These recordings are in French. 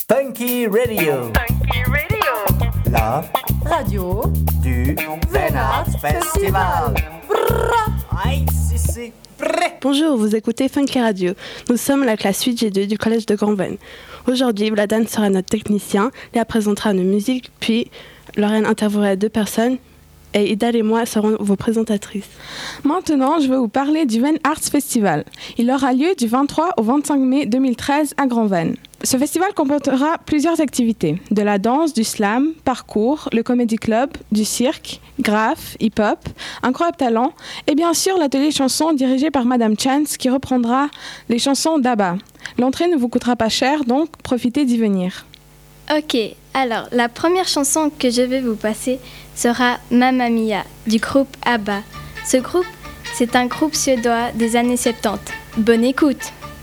Funky Radio. Funky Radio. La radio du Venart Festival. Aïe, c'est Bonjour, vous écoutez Funky Radio. Nous sommes la classe 8G2 du collège de Grand-Vennes. Aujourd'hui, Vladan sera notre technicien, Léa présentera nos musiques, puis Lorraine interviewera 2 personnes et Idal et moi serons vos présentatrices. Maintenant, je vais vous parler du Venn Arts Festival. Il aura lieu du 23 au 25 mai 2013 à Grand-Vennes. Ce festival comportera plusieurs activités, de la danse, du slam, parcours, le comedy club, du cirque, graphe, hip-hop, incroyable talent et bien sûr l'atelier chanson dirigé par Madame Chance qui reprendra les chansons d'Abba. L'entrée ne vous coûtera pas cher, donc profitez d'y venir. Ok, alors la première chanson que je vais vous passer sera Mamma Mia du groupe ABBA. Ce groupe, c'est un groupe suédois des années 70. Bonne écoute!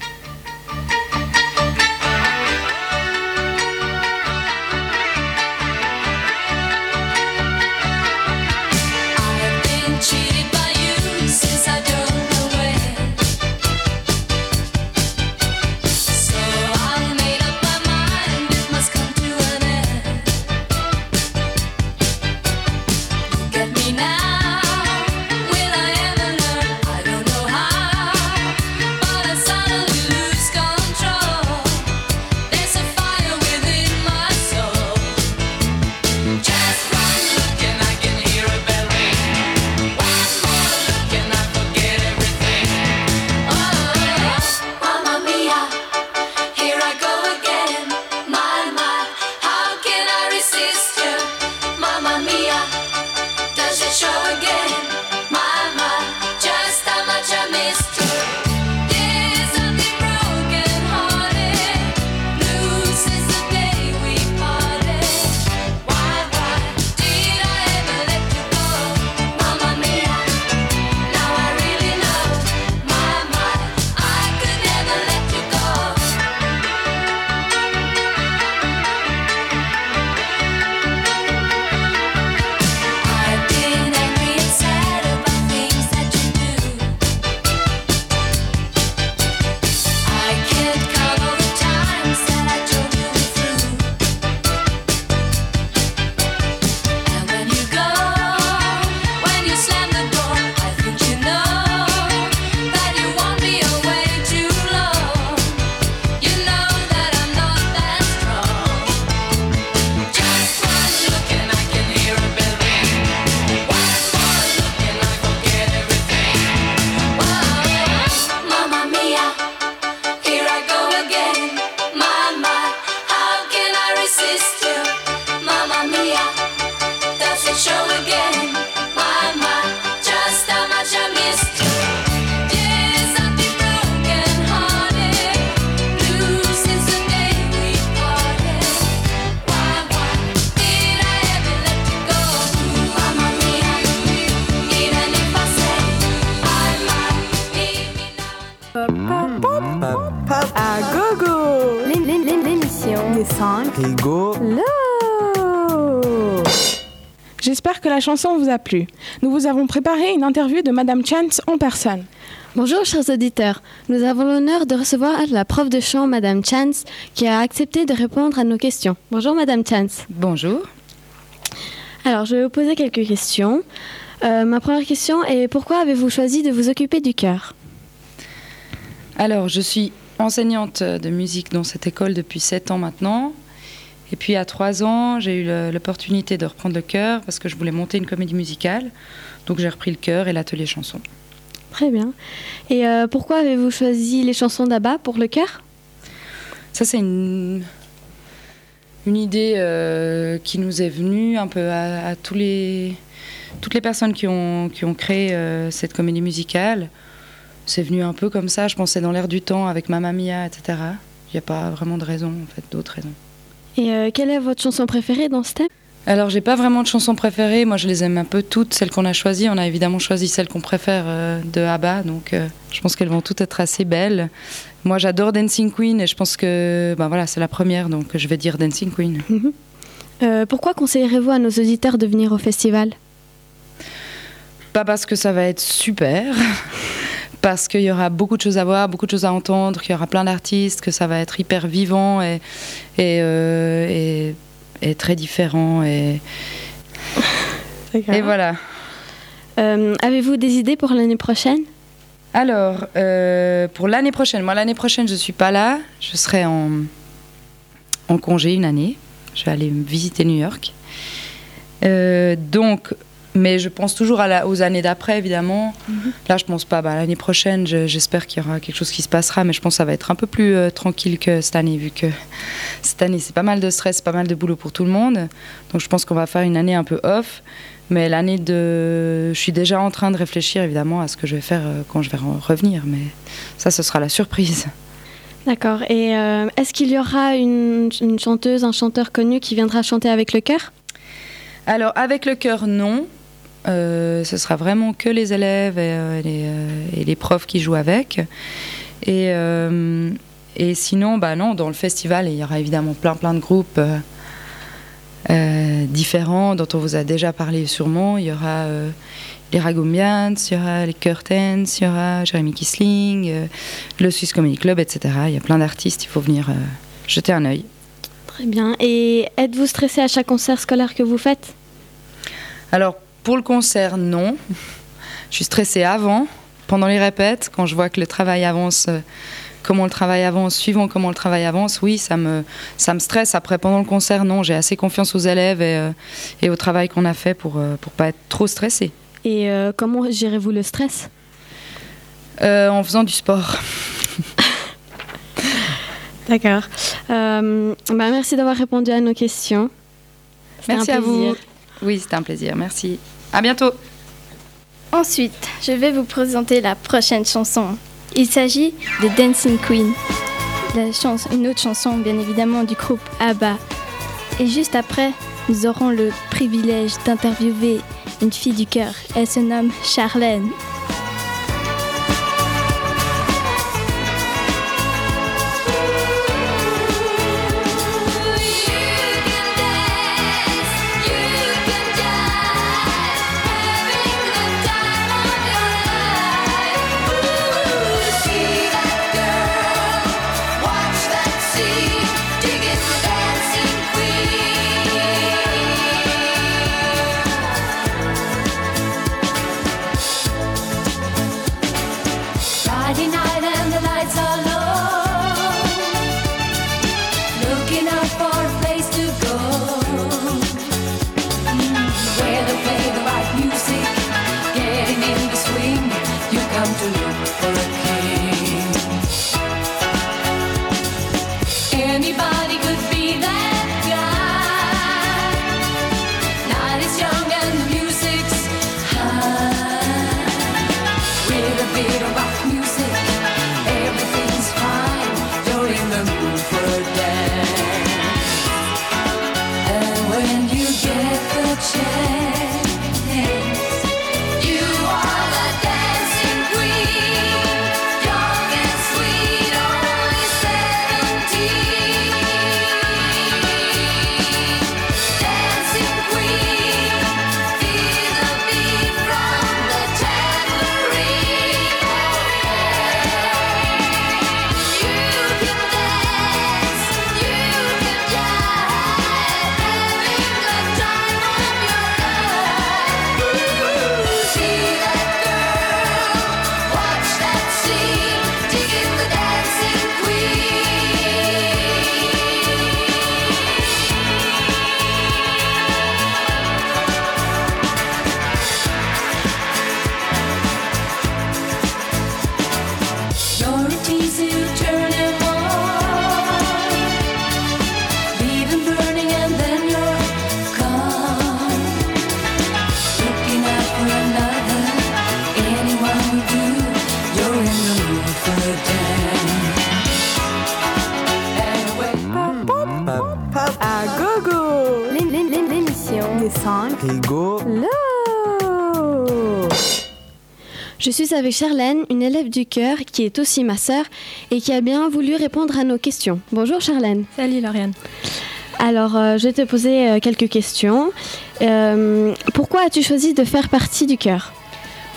À gogo! L'émission Les 5 Ego. Low! J'espère que la chanson vous a plu. Nous vous avons préparé une interview de Madame Chance en personne. Bonjour chers auditeurs, nous avons l'honneur de recevoir la prof de chant Madame Chance qui a accepté de répondre à nos questions. Bonjour Madame Chance. Bonjour. Alors je vais vous poser quelques questions. Ma première question est pourquoi avez-vous choisi de vous occuper du chœur ? Alors, je suis enseignante de musique dans cette école depuis 7 ans maintenant. Et puis, à 3 ans, j'ai eu l'opportunité de reprendre le chœur parce que je voulais monter une comédie musicale. Donc, j'ai repris le chœur et l'atelier chanson. Très bien. Et pourquoi avez-vous choisi les chansons d'Abba pour le chœur ? Ça, c'est une idée qui nous est venue un peu à toutes les personnes qui ont créé cette comédie musicale. C'est venu un peu comme ça, je pensais dans l'air du temps avec Mamma Mia, etc. Il n'y a pas vraiment de raison, en fait, d'autres raisons. Et quelle est votre chanson préférée dans ce thème ? Alors, j'ai pas vraiment de chanson préférée. Moi, je les aime un peu toutes, celles qu'on a choisies. On a évidemment choisi celles qu'on préfère de ABBA, donc je pense qu'elles vont toutes être assez belles. Moi, j'adore Dancing Queen et je pense que voilà, c'est la première, donc je vais dire Dancing Queen. Pourquoi conseillerez-vous à nos auditeurs de venir au festival ? Pas parce que ça va être super, parce qu'il y aura beaucoup de choses à voir, beaucoup de choses à entendre, qu'il y aura plein d'artistes, que ça va être hyper vivant et très différent. Et voilà. Avez-vous des idées pour l'année prochaine ? Alors, pour l'année prochaine, moi l'année prochaine je ne suis pas là, je serai en congé une année, je vais aller visiter New York. Mais je pense toujours aux années d'après, évidemment. Là, je pense pas. L'année prochaine, j'espère qu'il y aura quelque chose qui se passera, mais je pense que ça va être un peu plus tranquille que cette année, vu que cette année, c'est pas mal de stress, pas mal de boulot pour tout le monde. Donc, je pense qu'on va faire une année un peu off. Mais je suis déjà en train de réfléchir, évidemment, à ce que je vais faire quand je vais revenir. Mais ça, ce sera la surprise. D'accord. Et est-ce qu'il y aura une chanteuse, un chanteur connu qui viendra chanter avec le chœur ? Alors, avec le chœur, non. Ce sera vraiment que les élèves et les profs qui jouent avec. Et sinon, non, dans le festival, il y aura évidemment plein de groupes différents dont on vous a déjà parlé sûrement. Il y aura les Ragumbians, il y aura les Curtains, il y aura Jérémy Kissling, le Swiss Comedy Club, etc. Il y a plein d'artistes, il faut venir jeter un œil. Très bien. Et êtes-vous stressé à chaque concert scolaire que vous faites ? Alors, pour le concert, non. Je suis stressée avant, pendant les répètes, quand je vois que le travail avance, suivant comment le travail avance, oui, ça me stresse. Après, pendant le concert, non, j'ai assez confiance aux élèves et au travail qu'on a fait pour pas être trop stressée. Et comment gérez-vous le stress ? En faisant du sport. D'accord. Merci d'avoir répondu à nos questions. Merci à vous. Oui, c'était un plaisir. Merci. À bientôt. Ensuite, je vais vous présenter la prochaine chanson. Il s'agit de Dancing Queen, une autre chanson bien évidemment du groupe ABBA. Et juste après, nous aurons le privilège d'interviewer une fille du chœur. Elle se nomme Charlène. Je suis avec Charlène, une élève du chœur qui est aussi ma sœur et qui a bien voulu répondre à nos questions. Bonjour Charlène. Salut Lauriane. Alors, je vais te poser quelques questions. Pourquoi as-tu choisi de faire partie du chœur ?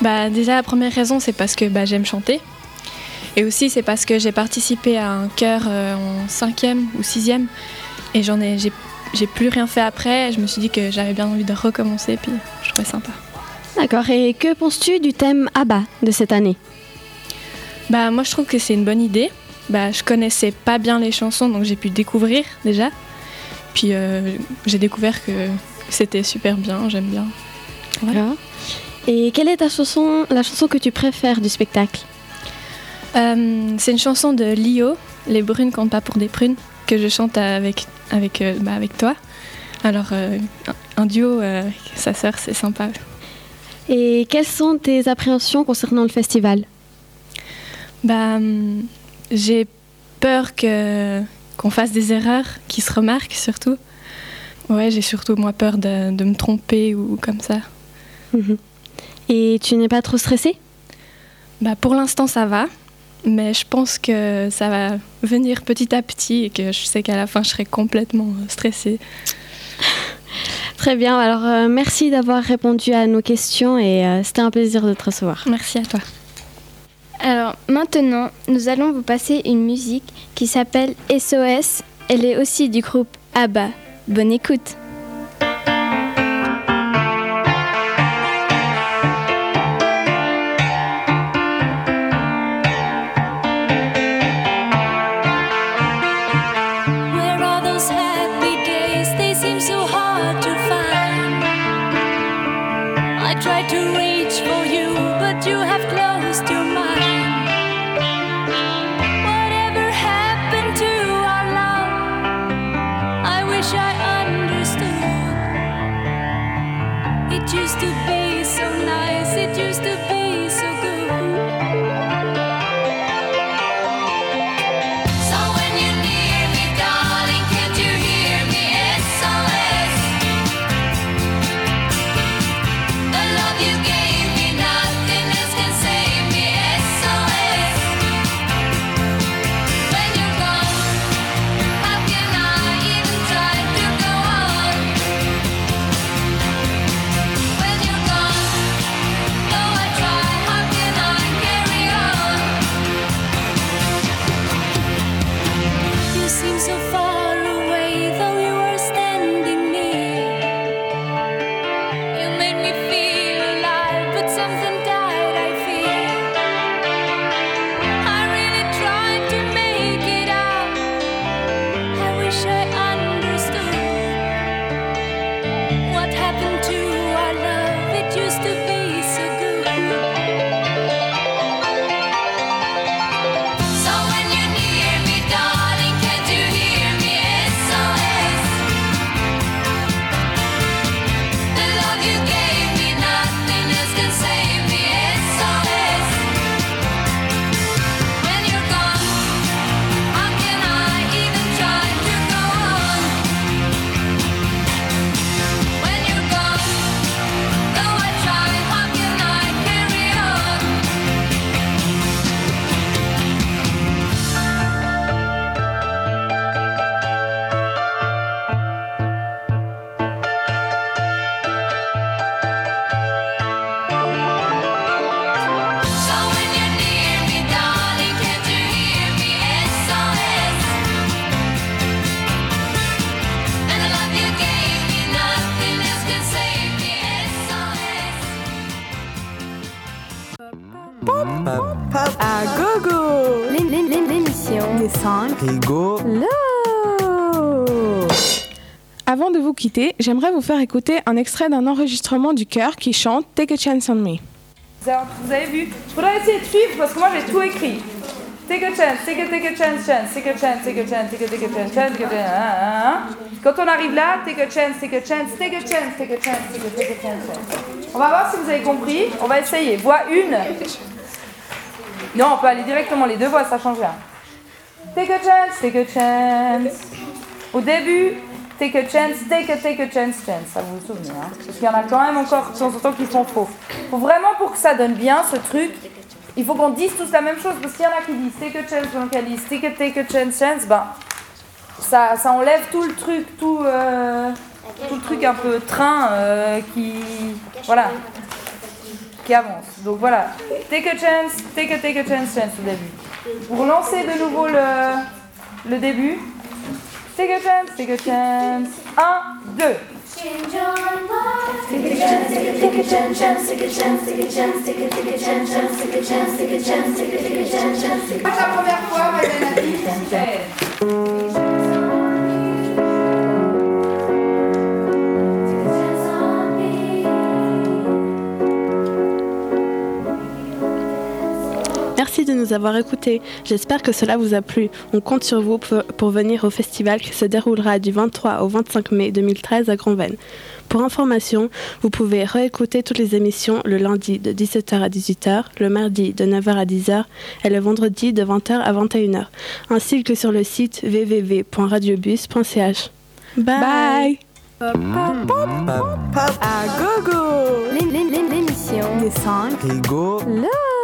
Déjà, la première raison, c'est parce que j'aime chanter. Et aussi, c'est parce que j'ai participé à un chœur en 5e ou 6e. Et j'ai plus rien fait après. Je me suis dit que j'avais bien envie de recommencer, puis je trouvais sympa. D'accord, et que penses-tu du thème ABBA de cette année ? Moi, je trouve que c'est une bonne idée. Je connaissais pas bien les chansons, donc j'ai pu découvrir déjà. Puis j'ai découvert que c'était super bien, j'aime bien. D'accord. Et quelle est la chanson que tu préfères du spectacle ? C'est une chanson de Lio, Les brunes comptent pas pour des prunes, que je chante avec toi. Alors, un duo avec sa sœur, c'est sympa. Et quelles sont tes appréhensions concernant le festival ? J'ai peur qu'on fasse des erreurs, qui se remarquent surtout. Ouais, j'ai surtout moi peur de me tromper ou comme ça. Et tu n'es pas trop stressée ? Pour l'instant, ça va. Mais je pense que ça va venir petit à petit et que je sais qu'à la fin, je serai complètement stressée. Très bien. Alors, merci d'avoir répondu à nos questions et c'était un plaisir de te recevoir. Merci à toi. Alors maintenant, nous allons vous passer une musique qui s'appelle SOS. Elle est aussi du groupe ABBA. Bonne écoute. À gogo. L'émission des 5 Rigo. Avant de vous quitter, j'aimerais vous faire écouter un extrait d'un enregistrement du chœur qui chante Take a Chance on Me. Vous avez vu? Il faudra essayer de suivre parce que moi j'ai tout écrit. Take a chance, take a chance, take a chance, take a chance, take a chance, take a chance. Quand on arrive là, take a chance, take a chance, take a chance, take a chance, take a chance. On va voir si vous avez compris. On va essayer. Voix 1. Non, on peut aller directement les deux voix, ça change rien. Take a chance, take a chance. Au début, take a chance, take a chance. Ça vous vous souvenez, hein? Parce qu'il y en a quand même encore de temps en temps qui sont faux. Faut vraiment, pour que ça donne bien ce truc, il faut qu'on dise tous la même chose. Parce qu'il y en a qui disent take a chance, donc ils disent take a chance, ben ça enlève tout le truc, tout le truc un peu train qui. Voilà. qui avance. Donc voilà, take a chance au début. Pour lancer de nouveau le début, take a chance. 1, 2. Change your life. Take a chance, take a chance, take a chance, take a chance, take a chance, take a chance, take a chance, take a chance, take a chance. La première fois, Madame Nadine. Merci de nous avoir écoutés. J'espère que cela vous a plu. On compte sur vous pour venir au festival qui se déroulera du 23 au 25 mai 2013 à Grand-Venne. Pour information, vous pouvez réécouter toutes les émissions le lundi de 17h à 18h, le mardi de 9h à 10h et le vendredi de 20h à 21h, ainsi que sur le site www.radiobus.ch. Bye. À gogo. L'émission des 5 Ego. Love.